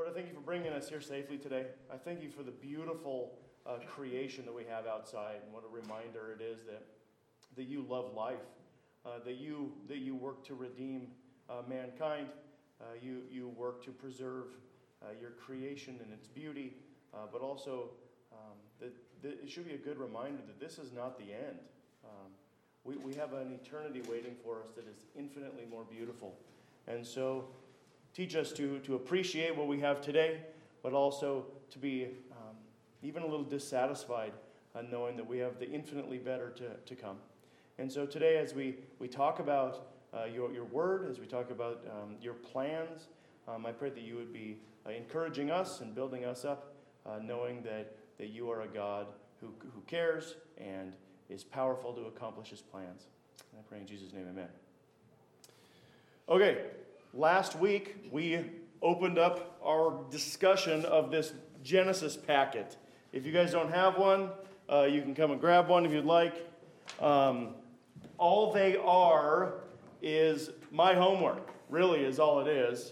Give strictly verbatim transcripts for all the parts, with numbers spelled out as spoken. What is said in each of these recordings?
Lord, I thank you for bringing us here safely today. I thank you for the beautiful uh, creation that we have outside, and what a reminder it is that that you love life, uh, that you that you work to redeem uh, mankind, uh, you you work to preserve uh, your creation and its beauty, uh, but also um, that, that it should be a good reminder that this is not the end. Um, we we have an eternity waiting for us that is infinitely more beautiful, and so teach us to to appreciate what we have today, but also to be um, even a little dissatisfied uh, knowing that we have the infinitely better to, to come. And so today, as we, we talk about uh, your, your word, as we talk about um, your plans, um, I pray that you would be uh, encouraging us and building us up, uh, knowing that, that you are a God who, who cares and is powerful to accomplish his plans. And I pray in Jesus' name, amen. Okay, last week we opened up our discussion of this Genesis packet. If you guys don't have one, uh, you can come and grab one if you'd like. Um, all they are is my homework, really is all it is.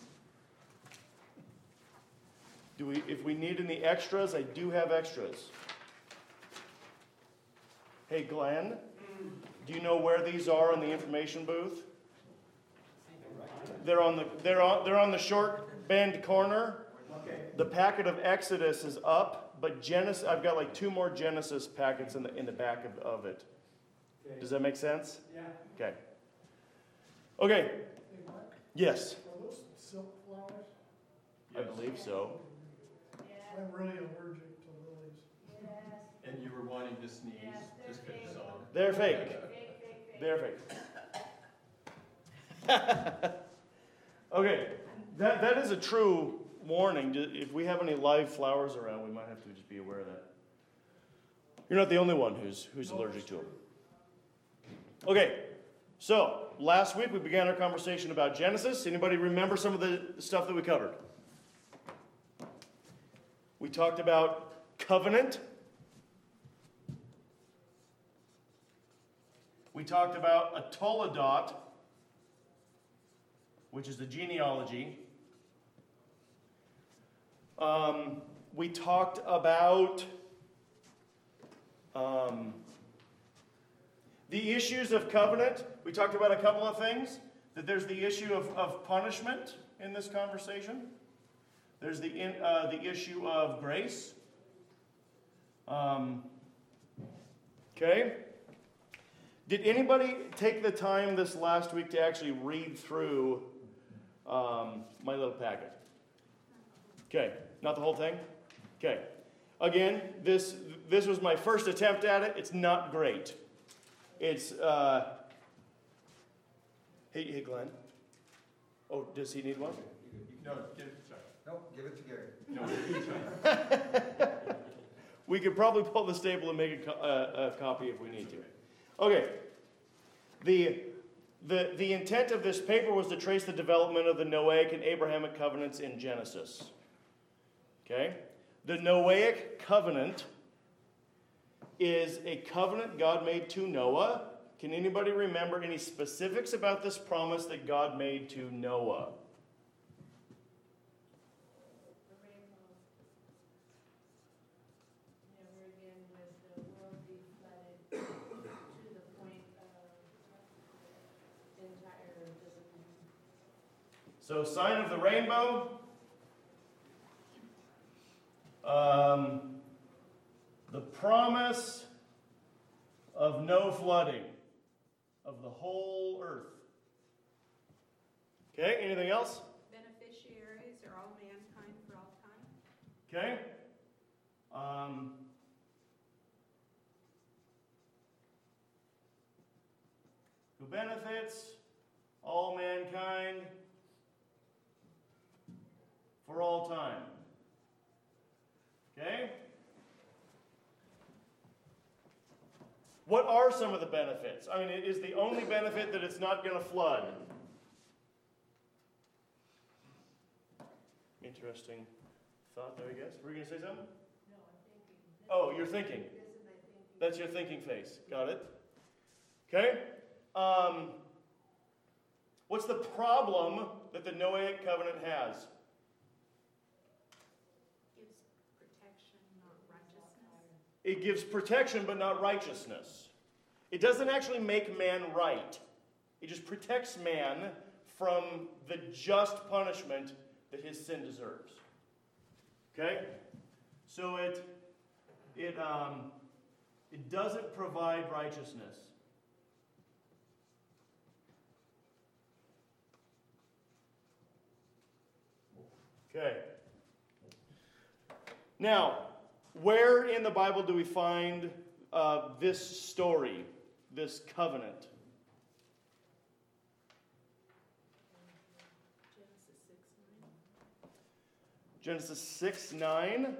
Do we, if we need any extras, I do have extras. Hey, Glenn, do you know where these are in the information booth? They're on the they're on they're on the short bend corner. Okay. The packet of Exodus is up, but Genesis I've got like two more Genesis packets in the in the back of, of it. Okay. Does that make sense? Yeah. Okay. Okay. Hey, Mark, Yes. are those silk flowers? I believe so. I'm really allergic to lilies. And you were wanting to sneeze, just because you saw them. They're fake. They're fake. Okay. That that is a true warning. If we have any live flowers around, we might have to just be aware of that. You're not the only one who's who's No, allergic it's to them. true. Okay, so last week we began our conversation about Genesis. Anybody remember some of the stuff that we covered? We talked about covenant. We talked about a toledot, which is the genealogy. Um, we talked about um, the issues of covenant. We talked about a couple of things. That there's the issue of, of punishment in this conversation. There's the in, uh, the issue of grace. Um, okay. Did anybody take the time this last week to actually read through um, my little packet? Okay. Not the whole thing? Okay. Again, this this was my first attempt at it. It's not great. It's, uh, hey, hey, Glenn. Oh, does he need one? No, give it, sorry. No, give it to Gary. No, sorry. We could probably pull the staple and make a, co- uh, a copy if we need to. Okay. The, the, the intent of this paper was to trace the development of the Noahic and Abrahamic covenants in Genesis. Okay? The Noahic covenant is a covenant God made to Noah. Can anybody remember any specifics about this promise that God made to Noah? So, sign of the rainbow. Um, the promise of no flooding of the whole earth. Okay, anything else? Beneficiaries are all mankind for all time. Okay. Um, who benefits all mankind for all time. Okay? What are some of the benefits? I mean, it is the only benefit that it's not going to flood. Interesting thought there, I guess. Were you going to say something? No, I'm thinking. Oh, you're thinking. This is my thinking. That's your thinking face. Got it? Okay? Um, what's the problem that the Noahic covenant has? It gives protection but not righteousness. It doesn't actually make man right. It just protects man from the just punishment that his sin deserves. Okay? So it it um it doesn't provide righteousness. Okay. Now, where in the Bible do we find uh, this story, this covenant? Genesis six nine.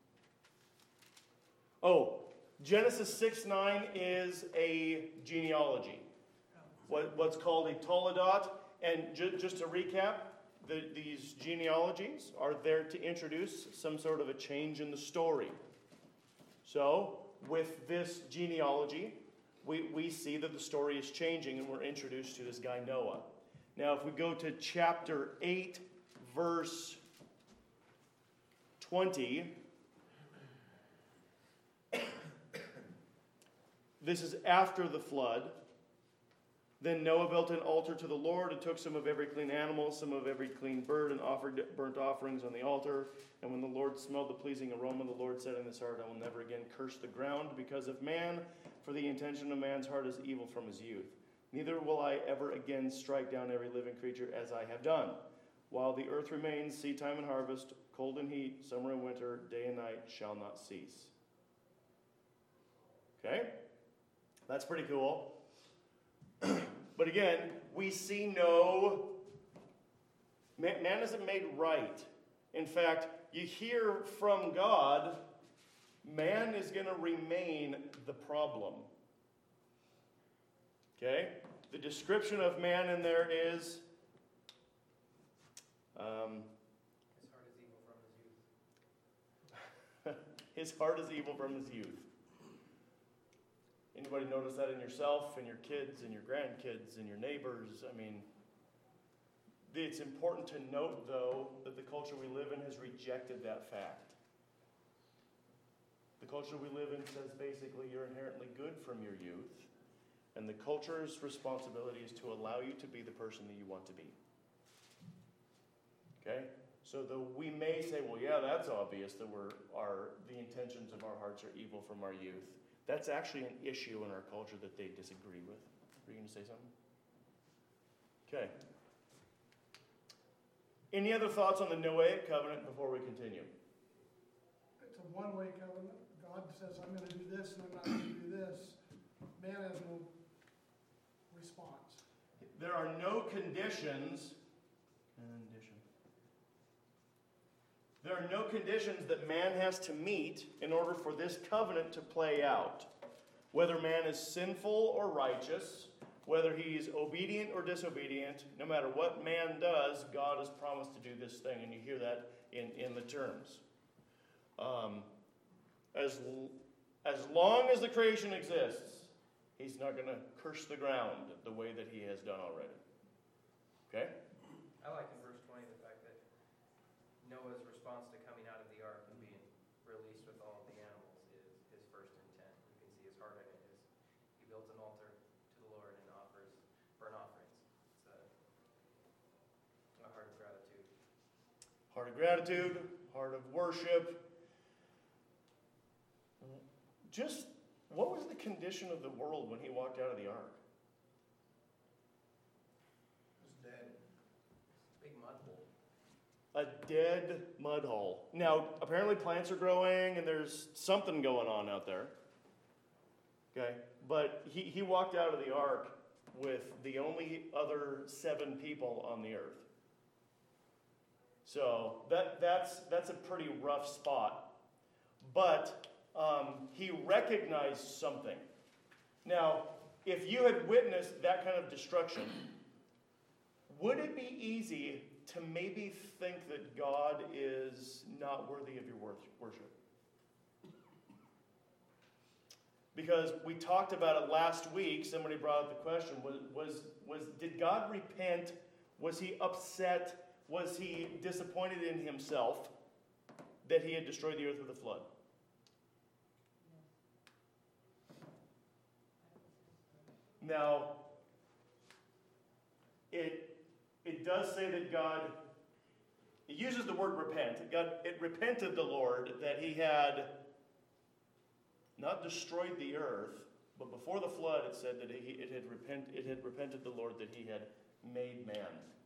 Oh, Genesis six nine is a genealogy. What, what's called a Toledot. And ju- just to recap, the, these genealogies are there to introduce some sort of a change in the story. So, with this genealogy, we, we see that the story is changing and we're introduced to this guy Noah. Now, if we go to chapter eight, verse twenty, this is after the flood. Then Noah built an altar to the Lord and took some of every clean animal, some of every clean bird, and offered burnt offerings on the altar. And when the Lord smelled the pleasing aroma, the Lord said in his heart, I will never again curse the ground because of man, for the intention of man's heart is evil from his youth. Neither will I ever again strike down every living creature as I have done. While the earth remains, seed time and harvest, cold and heat, summer and winter, day and night shall not cease. Okay? That's pretty cool. But again, we see no, man, man isn't made right. In fact, you hear from God, man is going to remain the problem. Okay? The description of man in there is, um, his heart is evil from his youth. Anybody notice that in yourself, and your kids, and your grandkids, and your neighbors? I mean, it's important to note, though, that the culture we live in has rejected that fact. The culture we live in says basically you're inherently good from your youth, and the culture's responsibility is to allow you to be the person that you want to be. Okay? So though we may say, well, yeah, that's obvious that we're our the intentions of our hearts are evil from our youth. That's actually an issue in our culture that they disagree with. Were you going to say something? Okay. Any other thoughts on the Noahic covenant before we continue? It's a one-way covenant. God says, I'm going to do this and I'm not going to do this. Man has no response. There are no conditions. Condition. There are no conditions that man has to meet in order for this covenant to play out. Whether man is sinful or righteous, whether he's obedient or disobedient, no matter what man does, God has promised to do this thing. And you hear that in, in the terms. Um, as, as long as the creation exists, he's not going to curse the ground the way that he has done already. Okay? I like in verse twenty the fact that Noah's response to coming out of the ark and being released with all of the animals is his first intent. You can see his heart in it is he builds an altar to the Lord and offers burnt offerings. It's a, a heart of gratitude. Heart of gratitude, heart of worship. Just, what was the condition of the world when he walked out of the ark? It was dead. Big mud hole. A dead mud hole. Now, apparently plants are growing and there's something going on out there. Okay? But he, he walked out of the ark with the only other seven people on the earth. So that that's that's a pretty rough spot. But um, he recognized something. Now, if you had witnessed that kind of destruction, would it be easy to maybe think that God is not worthy of your worship? Because we talked about it last week. Somebody brought up the question, was, was, was did God repent? Was he upset? Was he disappointed in himself that he had destroyed the earth with a flood? Now, it, it does say that God, it uses the word repent. God, it repented the Lord that he had not destroyed the earth, but before the flood it said that he, it, had repent, it had repented the Lord that he had made man.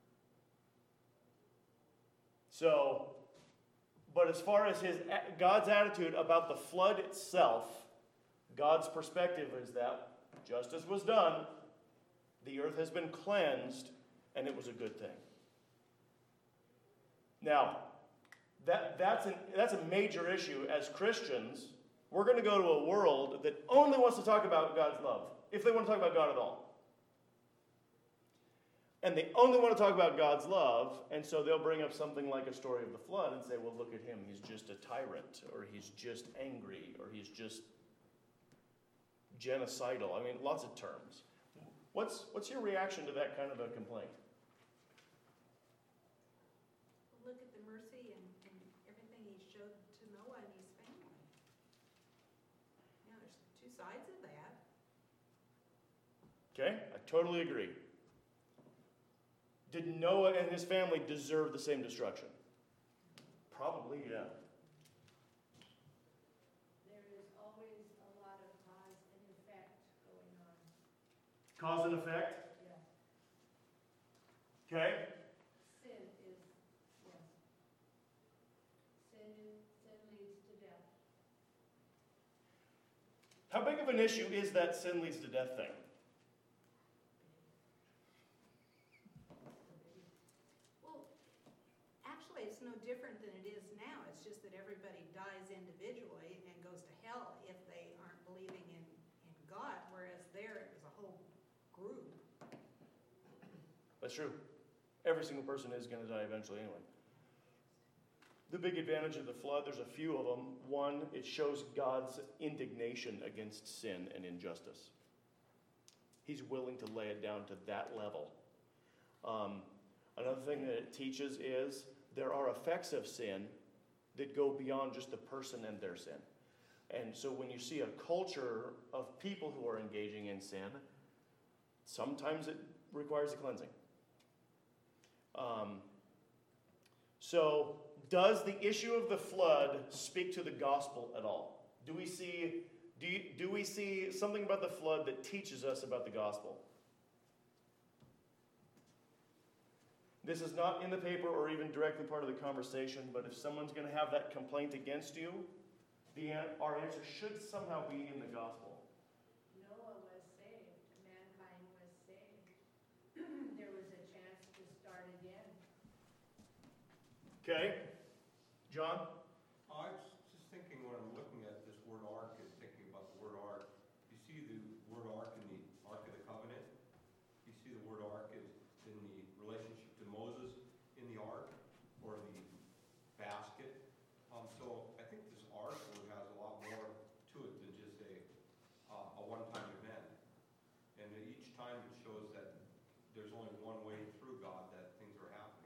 So, but as far as his God's attitude about the flood itself, God's perspective is that justice was done, the earth has been cleansed, and it was a good thing. Now, that, that's, an, that's a major issue. As Christians, we're going to go to a world that only wants to talk about God's love, if they want to talk about God at all. And they only want to talk about God's love, and so they'll bring up something like a story of the flood and say, well, look at him, he's just a tyrant, or he's just angry, or he's just genocidal. I mean, lots of terms. What's, what's your reaction to that kind of a complaint? Look at the mercy and, and everything he showed to Noah and his family. Yeah, there's two sides of that. Okay, I totally agree. Did Noah and his family deserve the same destruction? Probably, yeah. There is always a lot of cause and effect going on. Cause and effect? Yeah. Okay. Sin is, yes. Sin is, sin leads to death. How big of an issue is that sin leads to death thing? Well, actually, it's no different than it is now. It's just that everybody dies individually and goes to hell if they aren't believing in, in God, whereas there it was a whole group. That's true. Every single person is going to die eventually anyway. The big advantage of the flood, there's a few of them. One, it shows God's indignation against sin and injustice. He's willing to lay it down to that level. Um, another thing that it teaches is there are effects of sin that go beyond just the person and their sin. And so when you see a culture of people who are engaging in sin, sometimes it requires a cleansing. Um, so, does the issue of the flood speak to the gospel at all? Do we see, do, you, do we see something about the flood that teaches us about the gospel? This is not in the paper or even directly part of the conversation, but if someone's going to have that complaint against you, the, our answer should somehow be in the gospel. Noah was saved. Mankind was saved. There was a chance to start again. Okay? John? I was just thinking when I'm looking at this word ark and thinking about the word ark, you see the word ark in the Ark of the Covenant? You see the word ark is in the relationship to Moses in the ark or the basket. Um, so I think this ark word has a lot more to it than just a, uh, a one-time event. And each time it shows that there's only one way through God that things are happening.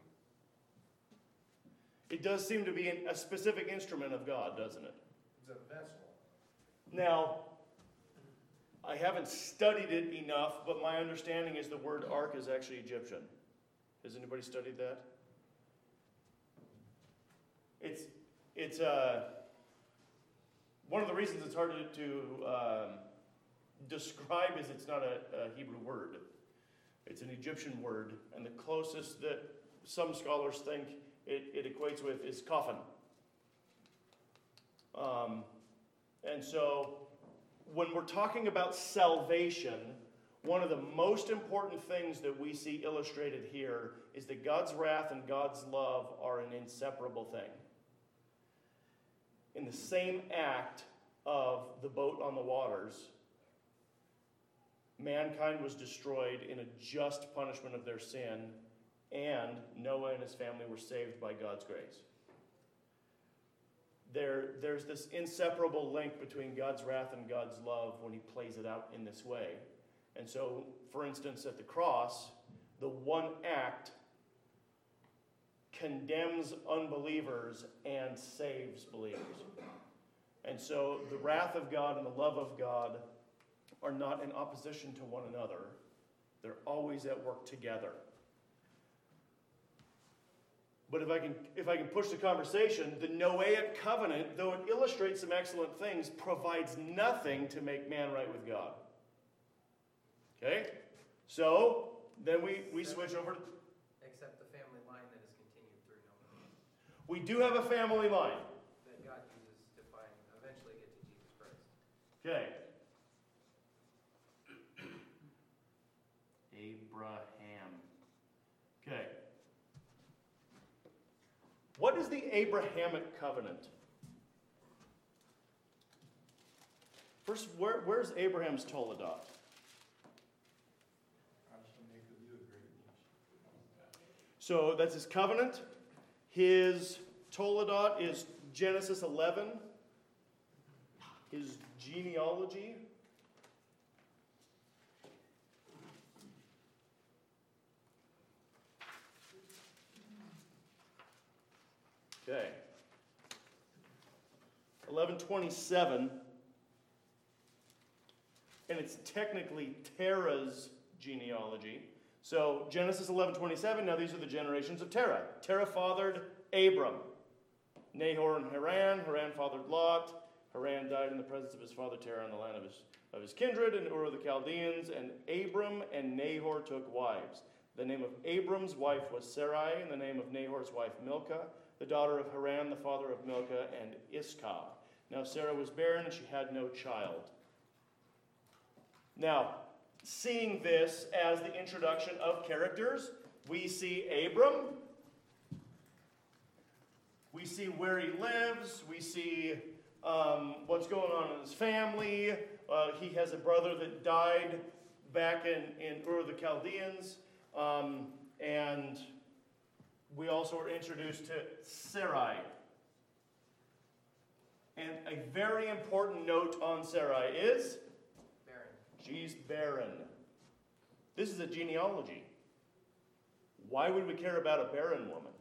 It does seem to be a specific instrument of God, doesn't it? It's a vessel. Now, I haven't studied it enough, but my understanding is the word ark is actually Egyptian. Has anybody studied that? It's, it's uh, one of the reasons it's hard to, to um, describe is it's not a, a Hebrew word. It's an Egyptian word, and the closest that some scholars think it, it equates with is coffin. Um, and so, when we're talking about salvation, one of the most important things that we see illustrated here is that God's wrath and God's love are an inseparable thing. In the same act of the boat on the waters, mankind was destroyed in a just punishment of their sin, and Noah and his family were saved by God's grace. There, there's this inseparable link between God's wrath and God's love when he plays it out in this way. And so, for instance, at the cross, the one act condemns unbelievers and saves believers. And so the wrath of God and the love of God are not in opposition to one another. They're always at work together. But if I can, if I can push the conversation, the Noahic covenant, though it illustrates some excellent things, provides nothing to make man right with God. Okay? So, then we, we switch over to... Except the family line that is continued through Noah. We do have a family line. That God uses to find, eventually get to Jesus Christ. Okay. Abraham. Okay. What is the Abrahamic covenant? First, where, where's Abraham's Toledot? So that's his covenant. His Toledot is Genesis eleven. His genealogy. Okay. eleven twenty-seven. And it's technically Terah's genealogy. So Genesis eleven twenty-seven, now these are the generations of Terah. Terah fathered Abram, Nahor and Haran. Haran fathered Lot. Haran died in the presence of his father Terah in the land of his, of his kindred in Ur of the Chaldeans. And Abram and Nahor took wives. The name of Abram's wife was Sarai, and the name of Nahor's wife Milcah, the daughter of Haran, the father of Milcah and Iscah. Now Sarah was barren, and she had no child. Now, seeing this as the introduction of characters, we see Abram, we see where he lives, we see um, what's going on in his family. Uh, he has a brother that died back in, in Ur of the Chaldeans, um, and we also are introduced to Sarai. And a very important note on Sarai is she's barren. This is a genealogy. Why would we care about a barren woman?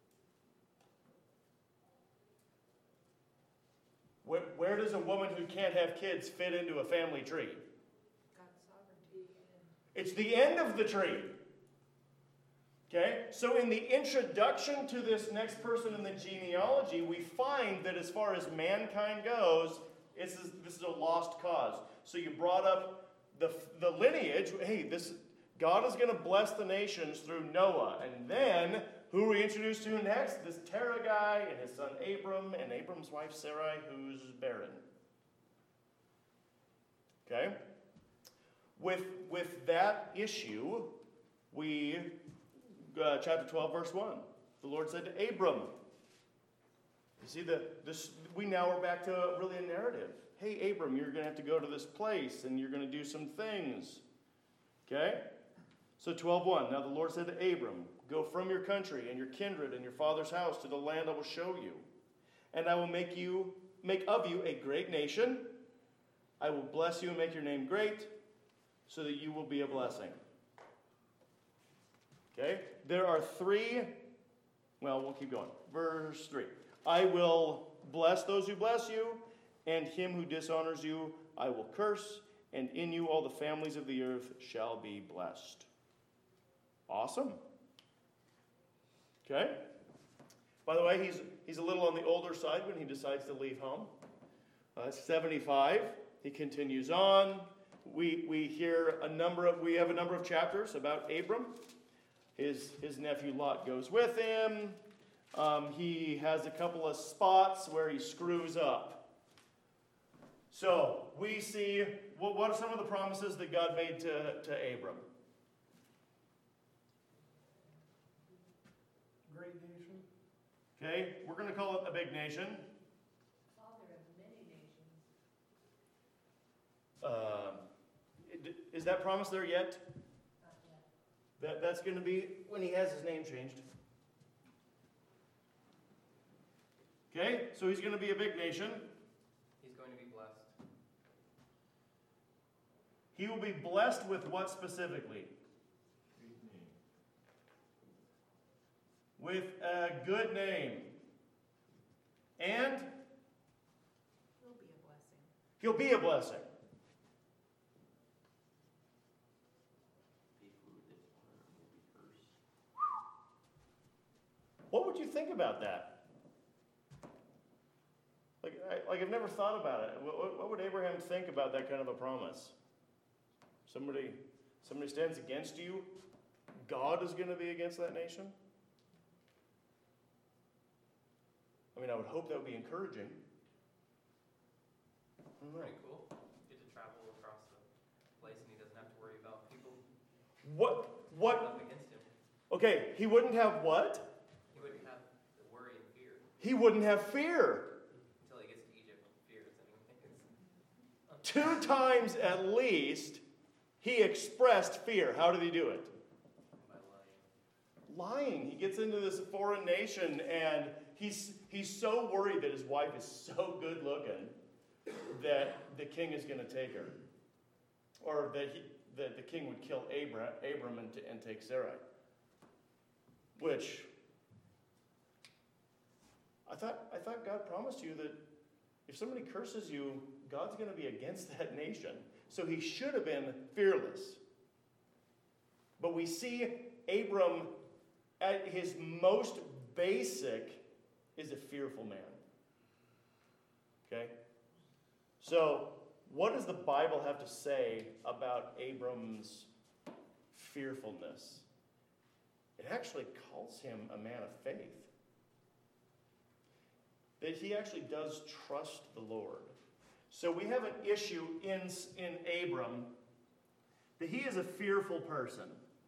Where, where does a woman who can't have kids fit into a family tree? God's sovereignty. It's the end of the tree. Okay? So in the introduction to this next person in the genealogy, we find that as far as mankind goes, it's, this is a lost cause. So you brought up The, the lineage. Hey, this God is going to bless the nations through Noah. And then, who are we introduced to next? This Terah guy and his son Abram and Abram's wife Sarai, who's barren. Okay? With, with that issue, we, uh, chapter twelve, verse one, the Lord said to Abram, you see, the, this, we now are back to really a narrative. Hey, Abram, you're going to have to go to this place, and you're going to do some things. Okay? So twelve one, now the Lord said to Abram, go from your country and your kindred and your father's house to the land I will show you. And I will make you make of you a great nation. I will bless you and make your name great, so that you will be a blessing. Okay? There are three, well, we'll keep going. Verse three. I will bless those who bless you, and him who dishonors you I will curse, and in you all the families of the earth shall be blessed. Awesome. Okay? By the way, he's, he's a little on the older side when he decides to leave home. Uh, seventy-five. He continues on. We, we hear a number of, we have a number of chapters about Abram. His, his nephew Lot goes with him. Um, he has a couple of spots where he screws up. So, we see, what, what are some of the promises that God made to, to Abram? Great nation. Okay, we're going to call it a big nation. Father of many nations. Uh, is that promise there yet? Not yet. That, that's going to be when he has his name changed. Okay, so he's going to be a big nation. He's going to be blessed. He will be blessed with what specifically? With a good name. And Will be a blessing. he'll be a blessing. would you think about that? Like, I, like I've never thought about it. What, what, what would Abraham think about that kind of a promise? Somebody, somebody stands against you. God is going to be against that nation. I mean, I would hope that would be encouraging. I don't know. Pretty cool. Get to travel across the place and he doesn't have to worry about people What? What? up against him. Okay, he wouldn't have what? He wouldn't have the worry and fear He wouldn't have fear. until he gets to Egypt and fears anyways. Two times at least, he expressed fear. How did he do it? By lying. Lying. He gets into this foreign nation and he's he's so worried that his wife is so good looking that the king is going to take her. Or that he that the king would kill Abram, Abram and, and take Sarai. Which I thought I thought God promised you that if somebody curses you, God's going to be against that nation. So he should have been fearless. But we see Abram at his most basic is a fearful man. Okay? So, what does the Bible have to say about Abram's fearfulness? It actually calls him a man of faith. That he actually does trust the Lord. So we have an issue in, in Abram that he is a fearful person.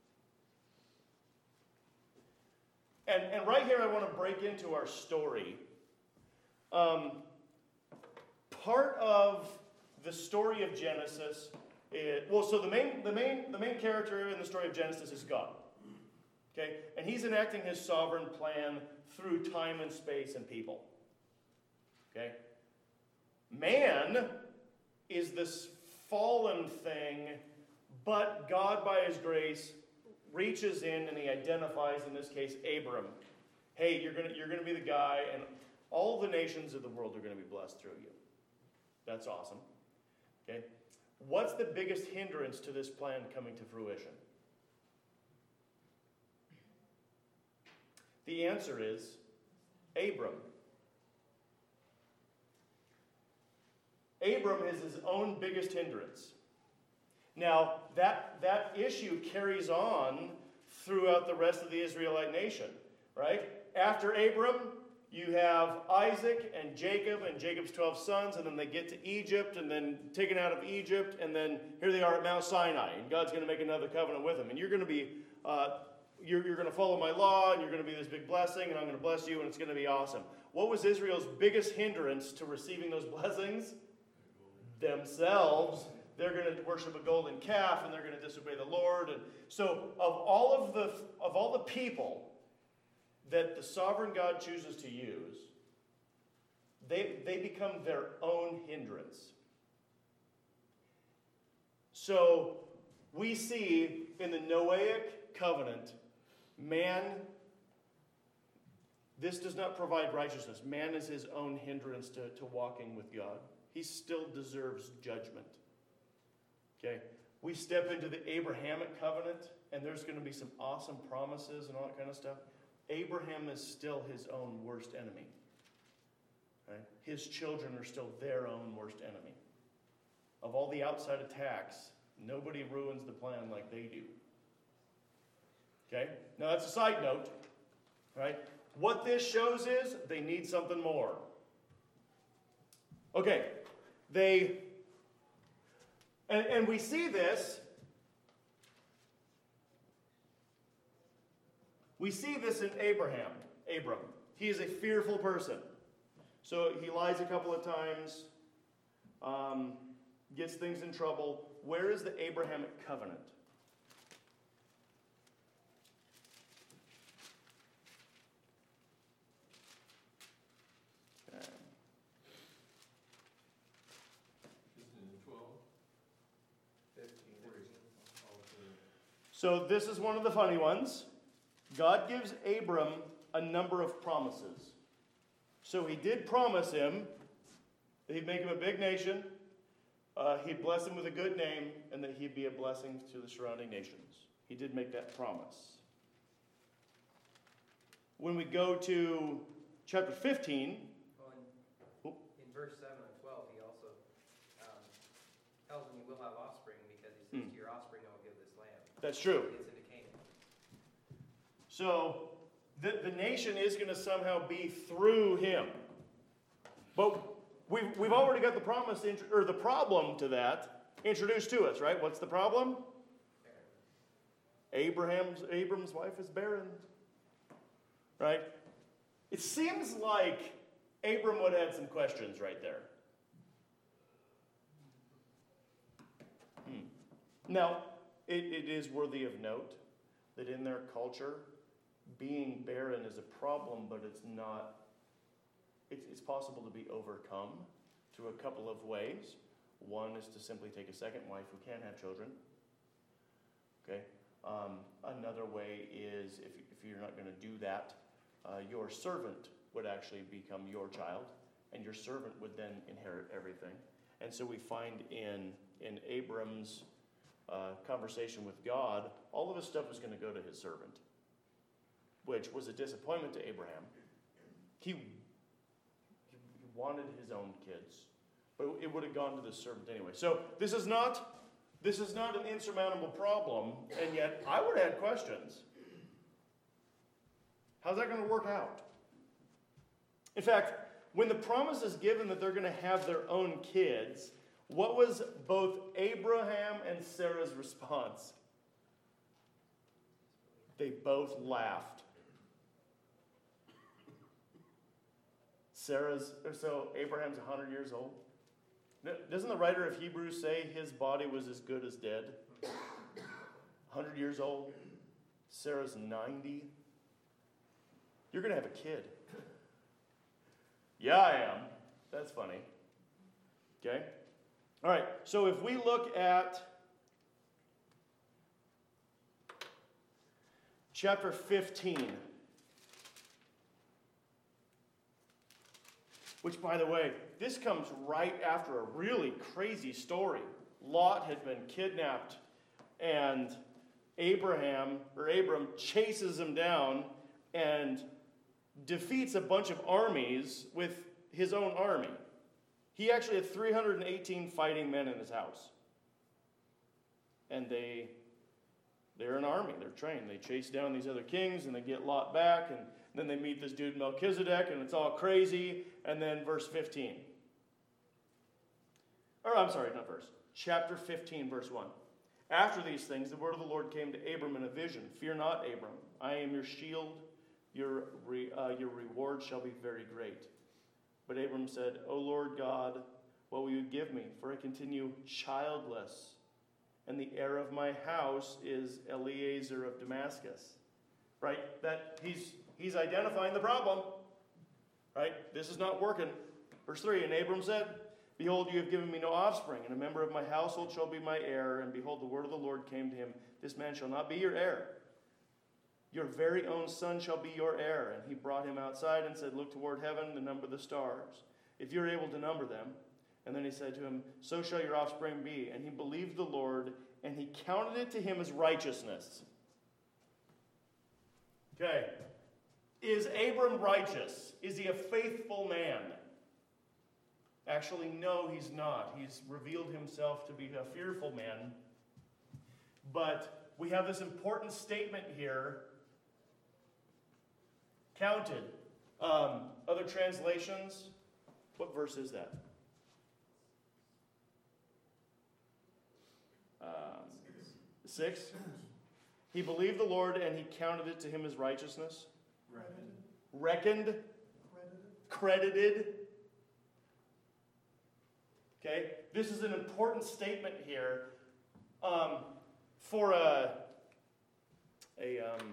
And, and right here I want to break into our story. Um, part of the story of Genesis is, well, so the main, the main, the main character in the story of Genesis is God. Okay? And he's enacting his sovereign plan through time and space and people. Okay? Man is this fallen thing, but God, by his grace, reaches in and he identifies, in this case, Abram. Hey, you're going you're gonna be the guy, and all the nations of the world are going to be blessed through you. That's awesome. Okay? What's the biggest hindrance to this plan coming to fruition? The answer is Abram. Abram is his own biggest hindrance. Now, that, that issue carries on throughout the rest of the Israelite nation, right? After Abram, you have Isaac and Jacob and Jacob's twelve sons, and then they get to Egypt, and then taken out of Egypt, and then here they are at Mount Sinai, and God's going to make another covenant with them. And you're going to be, uh, you're, you're going to follow my law, and you're going to be this big blessing, and I'm going to bless you, and it's going to be awesome. What was Israel's biggest hindrance to receiving those blessings? Themselves. They're going to worship a golden calf, and they're going to disobey the Lord. And so, of all of the of all the people that the sovereign God chooses to use, they they become their own hindrance. So we see in the Noahic covenant, man, this does not provide righteousness. Man is his own hindrance to, to walking with God. He still deserves judgment. Okay? We step into the Abrahamic covenant, and there's going to be some awesome promises and all that kind of stuff. Abraham is still his own worst enemy. Right? His children are still their own worst enemy. Of all the outside attacks, nobody ruins the plan like they do. Okay? Now that's a side note. Right? What this shows is they need something more. Okay. They, and, and we see this, we see this in Abraham, Abram. He is a fearful person. So he lies a couple of times, um, gets things in trouble. Where is the Abrahamic covenant? So this is one of the funny ones. God gives Abram a number of promises. So he did promise him that he'd make him a big nation, uh, he'd bless him with a good name, and that he'd be a blessing to the surrounding nations. He did make that promise. when we go to chapter fifteen, Well, in, in verse seven and twelve, he also um, tells them you will have offspring, because he says Hmm. to your offspring I will give this land. that's true. He gets into Canaan. So the, the nation is going to somehow be through him. But we've, we've already got the promise, or the problem to that introduced to us, right? What's the problem? Abraham's, Abram's wife is barren. Right? It seems like Abram would have some questions right there. Hmm. Now, it, it is worthy of note that in their culture, being barren is a problem, but it's not, it's, it's possible to be overcome through a couple of ways. One is to simply take a second wife who can have children. Okay? Um, another way is, if, if you're not going to do that, uh, your servant would actually become your child, and your servant would then inherit everything. And so we find in, in Abram's uh, conversation with God, all of his stuff was going to go to his servant, which was a disappointment to Abraham. He, he wanted his own kids, but it would have gone to the servant anyway. So this is not this is not an insurmountable problem, and yet I would have had questions. How's that going to work out? In fact, when the promise is given that they're going to have their own kids, what was both Abraham and Sarah's response? They both laughed. Sarah's, so Abraham's one hundred years old. Doesn't the writer of Hebrews say his body was as good as dead? one hundred years old. Sarah's ninety. You're going to have a kid. Yeah, I am. That's funny. Okay? All right, so if we look at chapter fifteen, which, by the way, this comes right after a really crazy story. Lot had been kidnapped, and Abraham, or Abram, chases him down and defeats a bunch of armies with his own army. He actually had three hundred eighteen fighting men in his house. And they, they're an army, they're trained. They chase down these other kings, and they get Lot back, and then they meet this dude Melchizedek, and it's all crazy. And then verse fifteen. Or I'm sorry, not verse. Chapter fifteen, verse one. After these things, the word of the Lord came to Abram in a vision. Fear not, Abram. I am your shield. Your, re, uh, your reward shall be very great. But Abram said, O Lord God, what will you give me? For I continue childless, and the heir of my house is Eliezer of Damascus. Right? That he's he's identifying the problem. Right? This is not working. Verse three, and Abram said, Behold, you have given me no offspring, and a member of my household shall be my heir. And behold, the word of the Lord came to him, This man shall not be your heir. Your very own son shall be your heir. And he brought him outside and said, Look toward heaven and number the stars, if you're able to number them. And then he said to him, So shall your offspring be. And he believed the Lord, and he counted it to him as righteousness. Okay. Is Abram righteous? Is he a faithful man? Actually, no, he's not. He's revealed himself to be a fearful man. But we have this important statement here. Counted. Um, other translations, what verse is that? Um, six. He believed the Lord, and he counted it to him as righteousness. Credited. Reckoned. Credited. Credited. Okay, this is an important statement here. Um, for a, a um,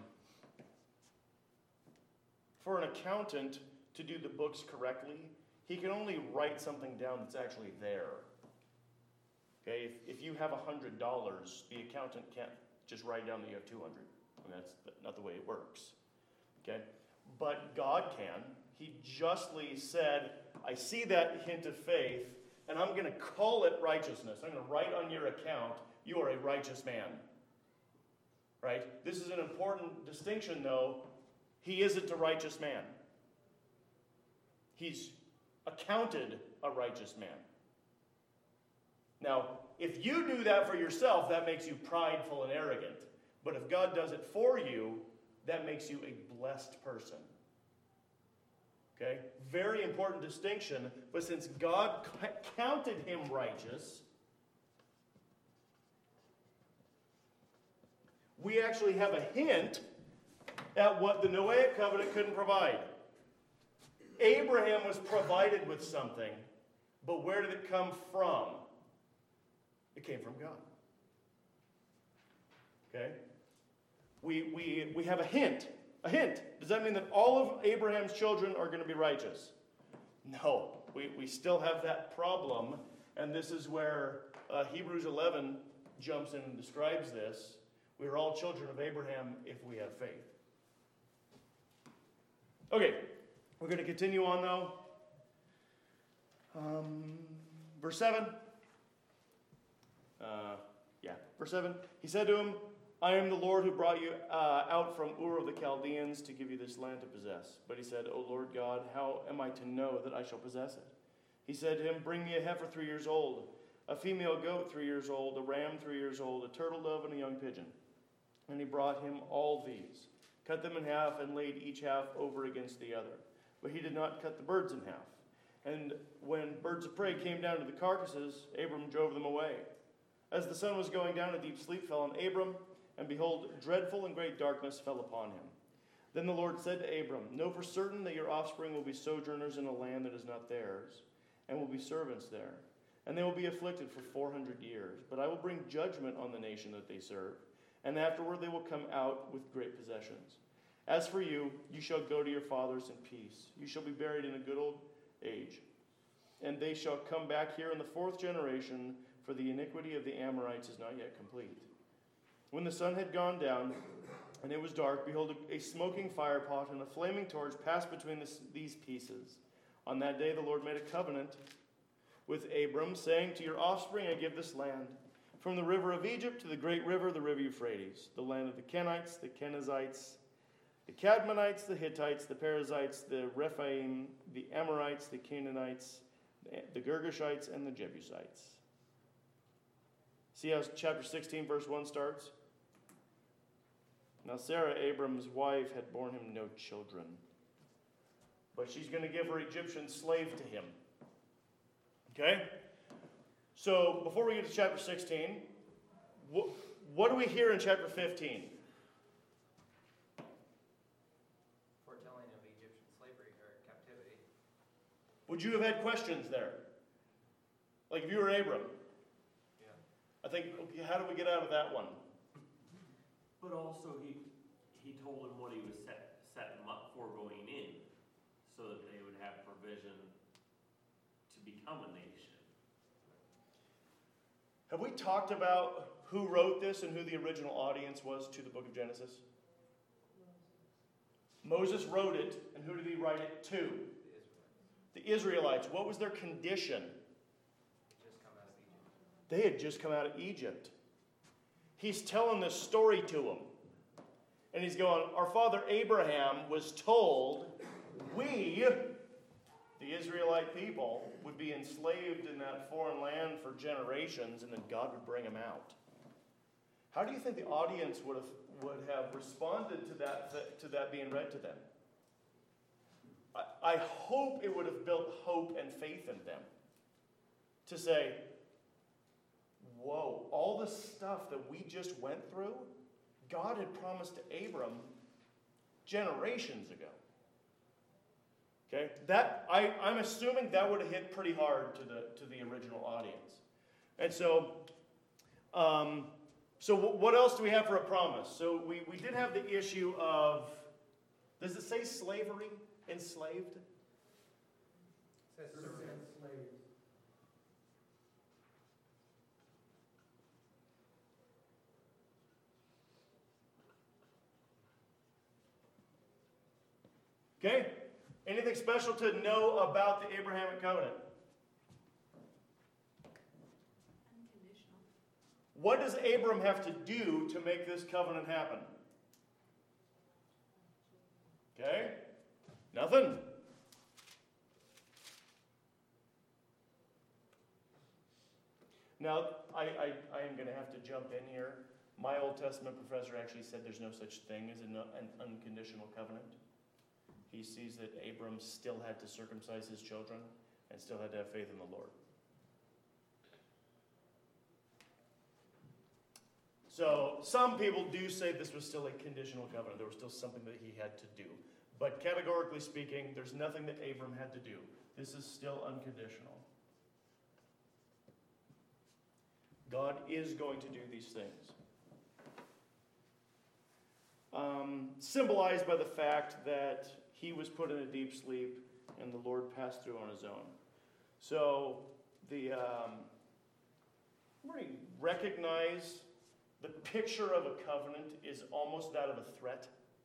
for an accountant to do the books correctly, he can only write something down that's actually there. Okay, if, if you have one hundred dollars, the accountant can't just write down that you have two hundred dollars. I mean, that's not the way it works. Okay, but God can. He justly said, I see that hint of faith, and I'm going to call it righteousness. I'm going to write on your account, you are a righteous man. Right? This is an important distinction, though. he isn't a righteous man. He's accounted a righteous man. Now, if you do that for yourself, that makes you prideful and arrogant. But if God does it for you, that makes you a blessed person. Okay? Very important distinction. But since God counted him righteous, we actually have a hint at what the Noahic covenant couldn't provide. Abraham was provided with something, but where did it come from? It came from God. Okay? We, we, we have a hint. A hint. Does that mean that all of Abraham's children are going to be righteous? No. We, we still have that problem, and this is where uh, Hebrews eleven jumps in and describes this. We are all children of Abraham if we have faith. Okay, we're going to continue on though. Um, verse seven. Uh, yeah, verse seven. He said to him, I am the Lord who brought you uh, out from Ur of the Chaldeans to give you this land to possess. But he said, O Lord God, how am I to know that I shall possess it? He said to him, bring me a heifer three years old, a female goat three years old, a ram three years old, a turtle dove, and a young pigeon. And he brought him all these, cut them in half, and laid each half over against the other. But he did not cut the birds in half. And when birds of prey came down to the carcasses, Abram drove them away. As the sun was going down, a deep sleep fell on Abram, and behold, dreadful and great darkness fell upon him. Then the Lord said to Abram, know for certain that your offspring will be sojourners in a land that is not theirs, and will be servants there. And they will be afflicted for four hundred years. But I will bring judgment on the nation that they serve, and afterward they will come out with great possessions. As for you, you shall go to your fathers in peace. You shall be buried in a good old age. And they shall come back here in the fourth generation, for the iniquity of the Amorites is not yet complete. When the sun had gone down, and it was dark, behold, a smoking firepot and a flaming torch passed between this, these pieces. On that day the Lord made a covenant with Abram, saying, to your offspring I give this land, from the river of Egypt to the great river, the river Euphrates, the land of the Kenites, the Kenizzites, the Cadmonites, the Hittites, the Perizzites, the Rephaim, the Amorites, the Canaanites, the Girgashites, and the Jebusites. See how chapter sixteen, verse one starts? Now Sarah, Abram's wife, had borne him no children, but she's going to give her Egyptian slave to him. Okay? So, before we get to chapter sixteen, what, what do we hear in chapter fifteen? Foretelling of Egyptian slavery or captivity. Would you have had questions there? Like if you were Abram? Yeah. I think, okay, how do we get out of that one? But also he he told him what he was set, setting them up for going in, so that they would have provision to become a nation. Have we talked about who wrote this and who the original audience was to the book of Genesis? Moses wrote it, and who did he write it to? The Israelites. The Israelites. What was their condition? Just come out of Egypt. They had just come out of Egypt. He's telling this story to them. And he's going, our father Abraham was told we, the Israelite people, would be enslaved in that foreign land for generations, and then God would bring them out. How do you think the audience would have would have responded to that to that being read to them? I, I hope it would have built hope and faith in them to say, whoa, all the stuff that we just went through, God had promised to Abram generations ago. Okay, that I, I'm assuming that would have hit pretty hard to the to the original audience, and so, um, so w- what else do we have for a promise? So we, we did have the issue of, does it say slavery, enslaved? It says servant. Okay, anything special to know about the Abrahamic covenant? Unconditional. What does Abram have to do to make this covenant happen? Okay? Nothing? Now, I, I, I am going to have to jump in here. My Old Testament professor actually said there's no such thing as an, an unconditional covenant. He sees that Abram still had to circumcise his children and still had to have faith in the Lord. So some people do say this was still a conditional covenant. There was still something that he had to do. But categorically speaking, there's nothing that Abram had to do. This is still unconditional. God is going to do these things. Um, symbolized by the fact that he was put in a deep sleep and the Lord passed through on his own. So the um, we recognize the picture of a covenant is almost that of a threat.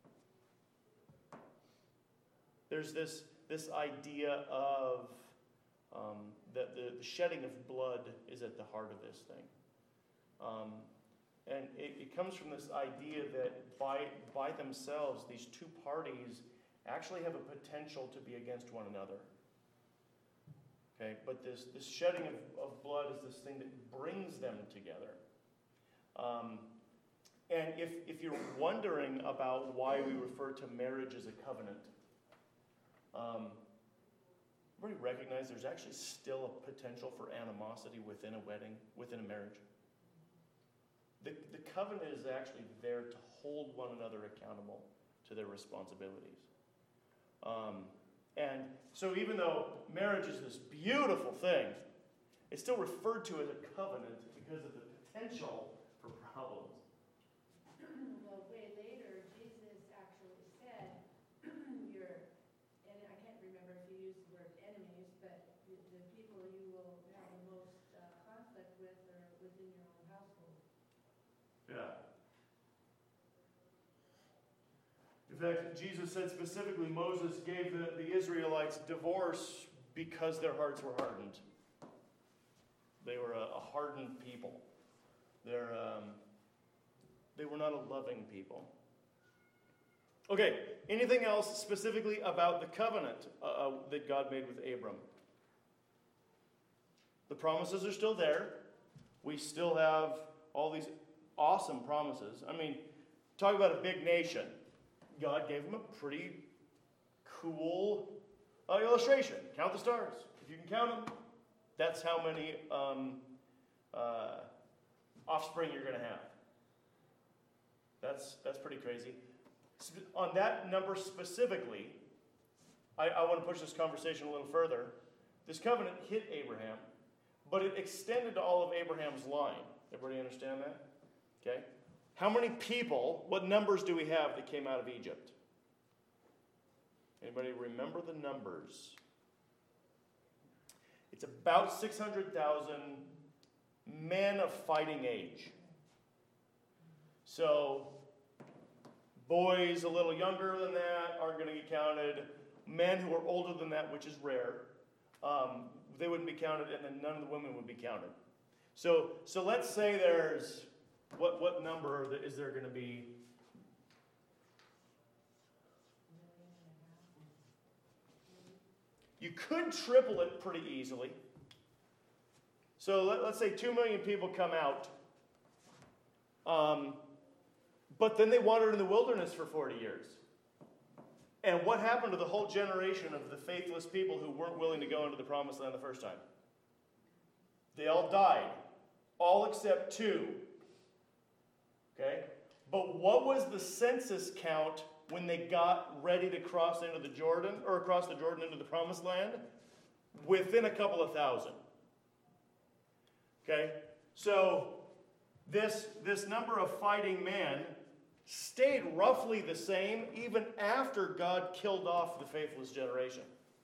There's this, this idea of um, that the, the shedding of blood is at the heart of this thing. Um, and it, it comes from this idea that by, by themselves, these two parties actually have a potential to be against one another. Okay, but this, this shedding of, of blood is this thing that brings them together. Um, and if, if you're wondering about why we refer to marriage as a covenant, um, everybody recognize there's actually still a potential for animosity within a wedding, within a marriage. The, the covenant is actually there to hold one another accountable to their responsibilities. Um, and so even though marriage is this beautiful thing, it's still referred to as a covenant because of the potential for problems. Well, way later, Jesus actually said, you're, and I can't remember if he used the word enemies, but the, the people you will have the most uh, conflict with are within your own household. Yeah. In fact, Jesus said specifically Moses gave the, the Israelites divorce because their hearts were hardened. They were a, a hardened people. They're, um, they were not a loving people. Okay, anything else specifically about the covenant uh, uh, that God made with Abram? The promises are still there. We still have all these awesome promises. I mean, talk about a big nation. God gave him a pretty cool uh, illustration. Count the stars. If you can count them, that's how many um, uh, offspring you're going to have. That's, that's pretty crazy. Sp- on that number specifically, I, I want to push this conversation a little further. This covenant hit Abraham, but it extended to all of Abraham's line. Everybody understand that? Okay. How many people, what numbers do we have that came out of Egypt? Anybody remember the numbers? It's about six hundred thousand men of fighting age. So, boys a little younger than that aren't going to get counted. Men who are older than that, which is rare, um, they wouldn't be counted, and then none of the women would be counted. So, so let's say there's, what, what number is there going to be? You could triple it pretty easily. So let, let's say two million people come out. Um, but then they wandered in the wilderness for forty years. And what happened to the whole generation of the faithless people who weren't willing to go into the promised land the first time? They all died. All except two. Okay? But what was the census count when they got ready to cross into the Jordan, or across the Jordan into the promised land? Within a couple of thousand. Okay? So this, this number of fighting men stayed roughly the same even after God killed off the faithless generation.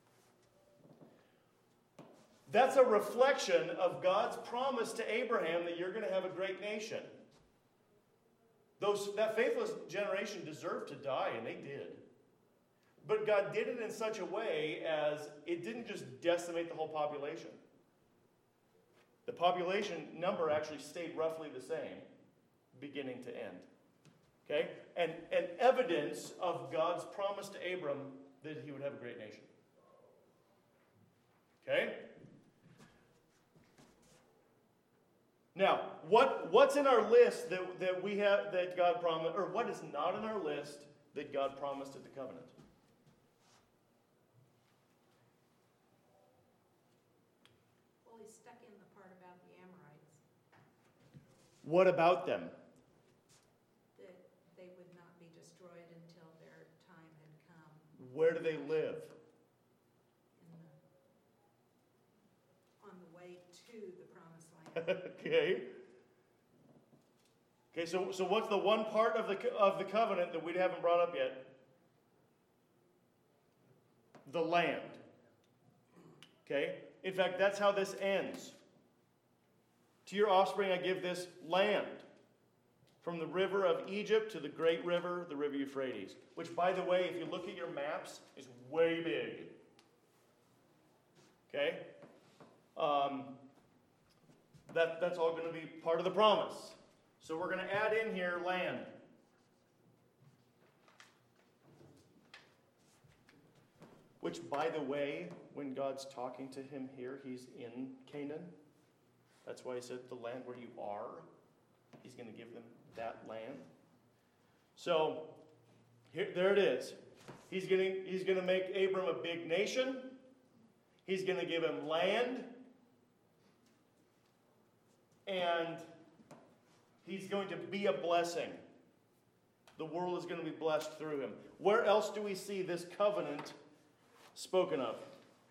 That's a reflection of God's promise to Abraham that you're going to have a great nation. Those, that faithless generation deserved to die, and they did. But God did it in such a way as it didn't just decimate the whole population. The population number actually stayed roughly the same, beginning to end. Okay? And, and evidence of God's promise to Abram that he would have a great nation. Okay? Now, what, what's in our list that, that we have that God promised, or what is not in our list that God promised at the covenant? Well, he's stuck in the part about the Amorites, What about them? that they would not be destroyed until their time had come Where do they live? in the, on the way to the promised land. Okay. Okay, so, so what's the one part of the, co- of the covenant that we haven't brought up yet? The land. Okay? In fact, that's how this ends. To your offspring I give this land, from the river of Egypt to the great river, the river Euphrates. Which, by the way, if you look at your maps, is way big. Okay? Um, that, that's all going to be part of the promise. So we're going to add in here land. Which, by the way, when God's talking to him here, he's in Canaan. That's why he said the land where you are. He's going to give them that land. So, here, there it is. He's going to, he's going to make Abram a big nation. He's going to give him land. And he's going to be a blessing. The world is going to be blessed through him. Where else do we see this covenant spoken of?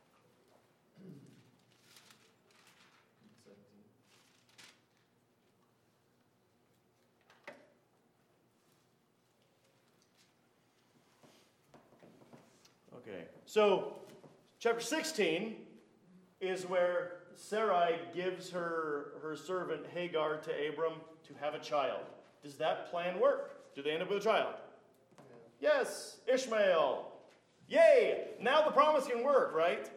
Okay, so chapter sixteen is where Sarai gives her, her servant Hagar to Abram to have a child. Does that plan work? Do they end up with a child? Yeah. Yes, Ishmael. Yay! Now the promise can work, right?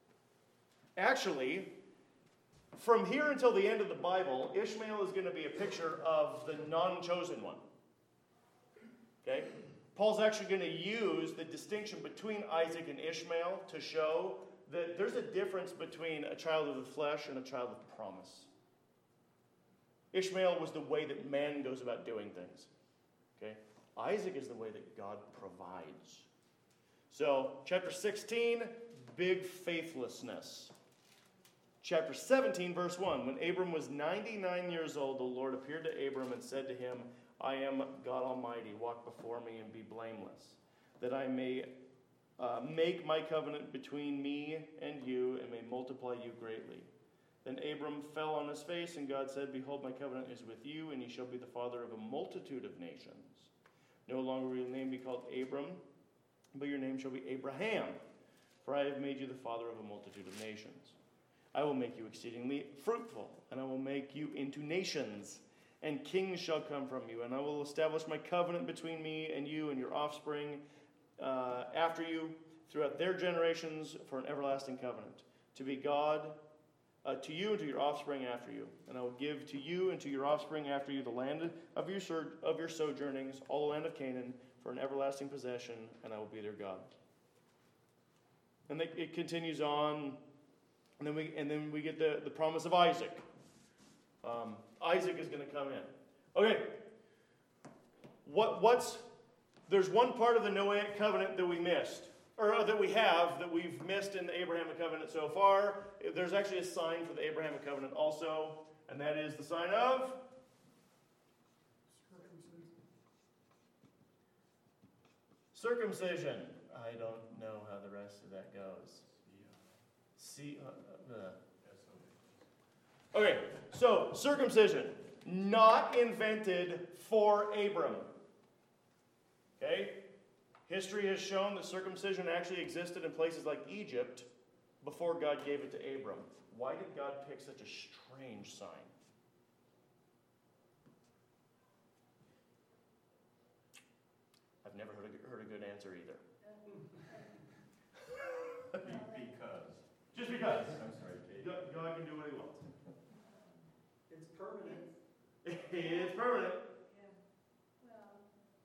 Actually, from here until the end of the Bible, Ishmael is going to be a picture of the non-chosen one. Okay? Paul's actually going to use the distinction between Isaac and Ishmael to show that there's a difference between a child of the flesh and a child of promise. Ishmael was the way that man goes about doing things. Okay? Isaac is the way that God provides. So, chapter sixteen, big faithlessness. Chapter seventeen, verse one. When Abram was ninety-nine years old, the Lord appeared to Abram and said to him, I am God Almighty, walk before me and be blameless, that I may uh, make my covenant between me and you and may multiply you greatly. Then Abram fell on his face, and God said, Behold, my covenant is with you, and ye shall be the father of a multitude of nations. No longer will your name be called Abram, but your name shall be Abraham, for I have made you the father of a multitude of nations. I will make you exceedingly fruitful, and I will make you into nations, and kings shall come from you, and I will establish my covenant between me and you and your offspring uh, after you throughout their generations for an everlasting covenant, to be God uh, to you and to your offspring after you. And I will give to you and to your offspring after you the land of your, sur- of your sojournings, all the land of Canaan, for an everlasting possession, and I will be their God. And they, it continues on, and then we and then we get the, the promise of Isaac. Um, Isaac is going to come in. Okay. What what's there's one part of the Noahic covenant that we missed, or that we have that we've missed in the Abrahamic covenant so far. There's actually a sign for the Abrahamic covenant also, and that is the sign of circumcision. I don't know how the rest of that goes. See, uh, uh. Okay, so circumcision, not invented for Abram. Okay? History has shown that circumcision actually existed in places like Egypt before God gave it to Abram. Why did God pick such a strange sign? I've never heard a, heard a good answer either. Because. Just because. I'm sorry, Kate. God, God can do what he wants. It's permanent. It is permanent. Yeah, well,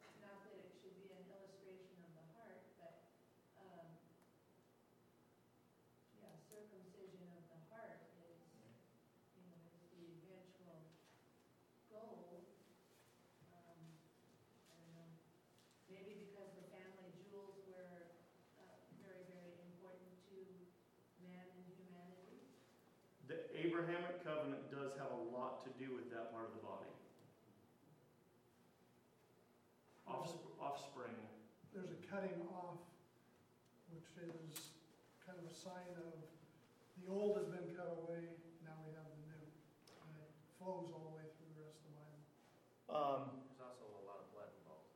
Abrahamic covenant does have a lot to do with that part of the body. Offsp- offspring. There's a cutting off, which is kind of a sign of the old has been cut away, now we have the new. And it flows all the way through the rest of the Bible. Um, There's also a lot of blood involved.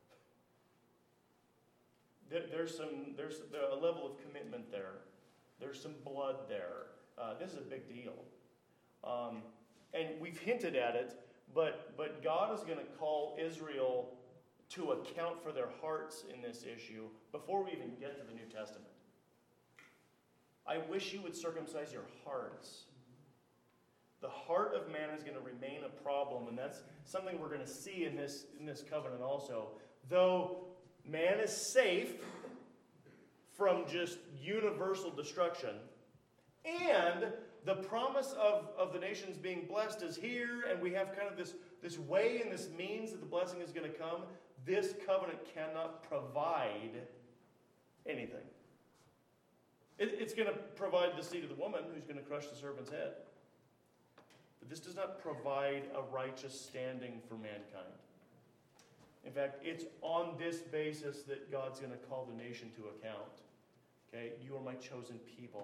there, there's some, there's a level of commitment there. There's some blood there. Uh, this is a big deal. Um, and we've hinted at it, but, but God is going to call Israel to account for their hearts in this issue before we even get to the New Testament. I wish you would circumcise your hearts. The heart of man is going to remain a problem, and that's something we're going to see in this, in this covenant also. Though man is safe from just universal destruction, and the promise of, of the nations being blessed is here, and we have kind of this, this way and this means that the blessing is going to come, this covenant cannot provide anything. It, it's going to provide the seed of the woman who's going to crush the serpent's head. But this does not provide a righteous standing for mankind. In fact, it's on this basis that God's going to call the nation to account. Okay, you are my chosen people.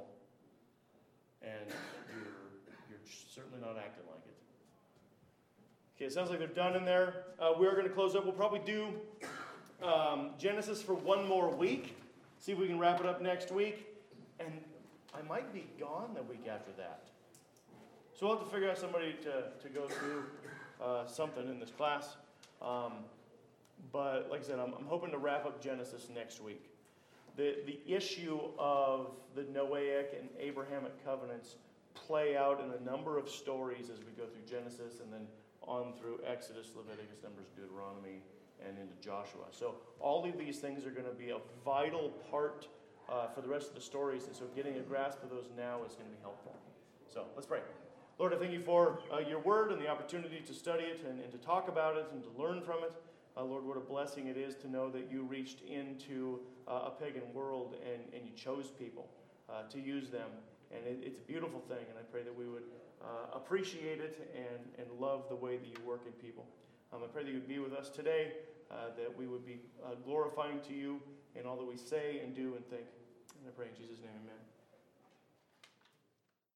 And you're, you're certainly not acting like it. Okay, it sounds like they're done in there. Uh, we're going to close up. We'll probably do um, Genesis for one more week. See if we can wrap it up next week. And I might be gone the week after that. So we'll have to figure out somebody to, to go through uh, something in this class. Um, but like I said, I'm, I'm hoping to wrap up Genesis next week. The, the issue of the Noahic and Abrahamic covenants play out in a number of stories as we go through Genesis and then on through Exodus, Leviticus, Numbers, Deuteronomy, and into Joshua. So all of these things are going to be a vital part uh, for the rest of the stories, and so getting a grasp of those now is going to be helpful. So let's pray. Lord, I thank you for uh, your word and the opportunity to study it and, and to talk about it and to learn from it. Uh, Lord, what a blessing it is to know that you reached into uh, a pagan world and, and you chose people uh, to use them. And it, it's a beautiful thing, and I pray that we would uh, appreciate it and, and love the way that you work in people. Um, I pray that you would be with us today, uh, that we would be uh, glorifying to you in all that we say and do and think. And I pray in Jesus' name, amen.